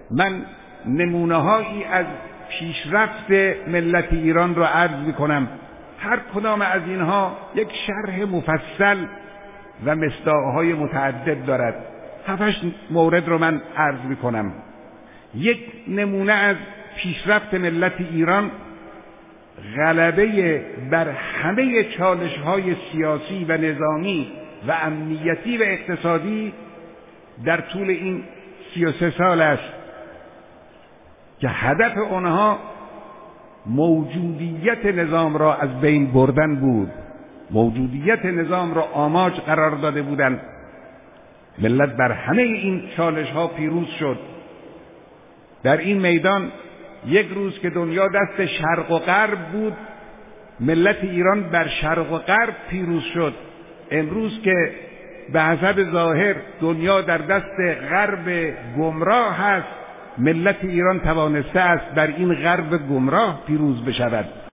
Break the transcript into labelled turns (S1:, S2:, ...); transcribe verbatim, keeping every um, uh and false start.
S1: من نمونه هایی از پیشرفت ملت ایران را عرض میکنم. هر کدام از اینها یک شرح مفصل و مصداقهای متعدد دارد. هفتش مورد رو من عرض میکنم. یک نمونه از پیشرفت ملت ایران غلبه بر همه چالش‌های سیاسی و نظامی و امنیتی و اقتصادی در طول این سی و سه سال است که هدف آنها موجودیت نظام را از بین بردن بود. موجودیت نظام را آماج قرار داده بودند. ملت بر همه این چالش‌ها پیروز شد. در این میدان یک روز که دنیا دست شرق و غرب بود، ملت ایران بر شرق و غرب پیروز شد. امروز که به حسب ظاهر دنیا در دست غرب گمراه هست، ملت ایران توانسته است بر این غرب گمراه پیروز بشود.